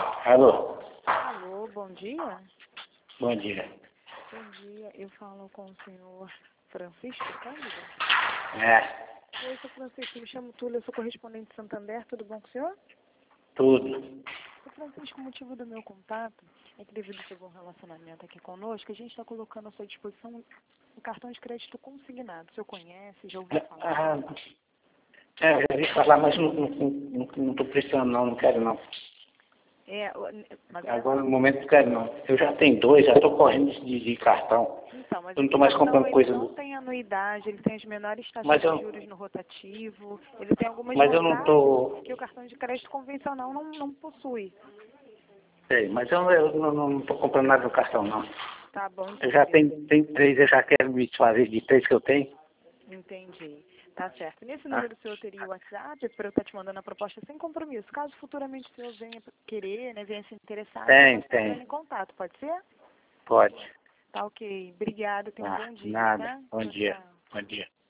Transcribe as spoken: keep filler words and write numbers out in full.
Alô? Alô, bom dia. Bom dia. Bom dia, eu falo com o senhor Francisco Cândido. É, Oi, senhor Francisco, me chamo Túlio, eu sou correspondente de Santander, tudo bom com o senhor? tudo. Senhor Francisco, o motivo do meu contato é que devido ao seu bom relacionamento aqui conosco, a gente está colocando à sua disposição um cartão de crédito consignado. O senhor conhece, já ouviu falar? Ah, é, eu já vi falar, mas não estou não, não, não tô precisando não, não quero não. É, o- mas é Agora no momento não quero não. Eu já tenho dois, já estou correndo de, de cartão. Então, mas Eu não esse estou mais cartão comprando ele coisa não do... tem anuidade, ele tem as menores taxas Mas de eu, juros no rotativo, ele tem algumas mas eu não vantagens estou... que o cartão de crédito convencional não, não possui. Sei, mas eu, eu não estou comprando nada no cartão não. Tá bom, Eu já entendi. tenho, tenho três, eu já quero me desfazer de três que eu tenho. Entendi. Tá certo. Nesse Tá? número o senhor teria o WhatsApp para eu estar te mandando a proposta sem compromisso. Caso futuramente o senhor venha querer, né, venha se interessar, eu Tem, posso estar tem. entrando em contato, pode ser? Pode. Tá ok. Obrigada, tenha um Tá, bom dia, nada. tá? Bom Tchau, dia. tchau. Bom dia.